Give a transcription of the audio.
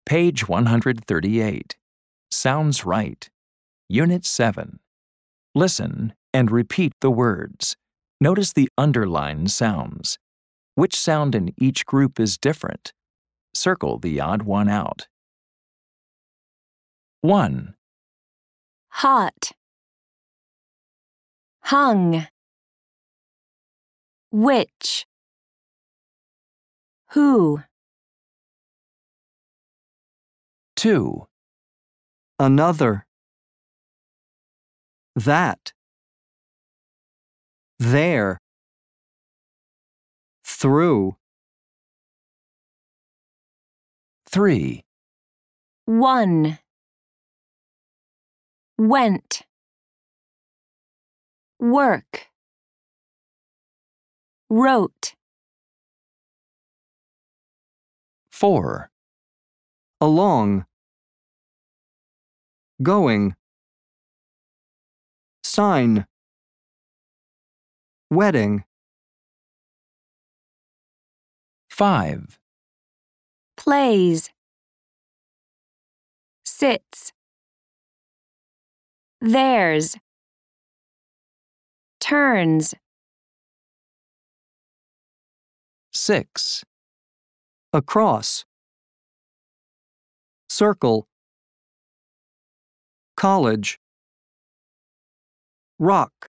Page 138. Sounds right. Unit 7. Listen and repeat the words. Notice the underlined sounds. Which sound in each group is different? Circle the odd one out. 1, hot, hung, which, who, 2, another, that, there, through, 3, one, went, work, wrote, 4, along, going, sign, wedding, 5, plays, sits, theirs, turns, 6, across, circle, college, rock.